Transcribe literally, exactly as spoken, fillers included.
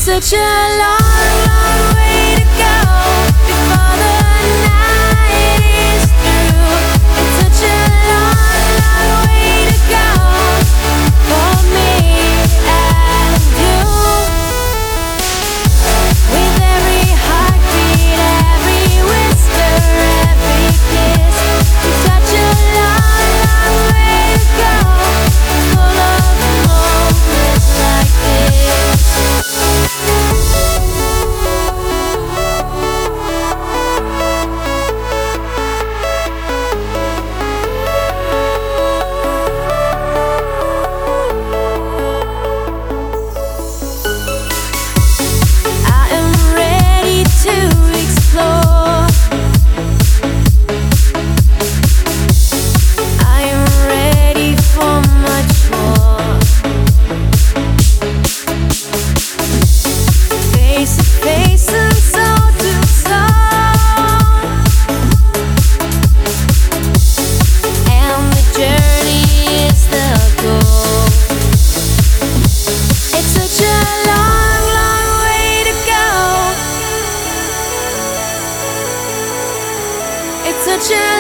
Such a long, long way to go before the night is through. It's such a long, long way to go for me and you. With every heartbeat, every whisper, every kiss, it's such a long, long way to go, full of moments like this. I am ready to explore. I am ready for much more. Face to face and soul to soul, and the journey is the goal. It's such a long, long way to go. It's such a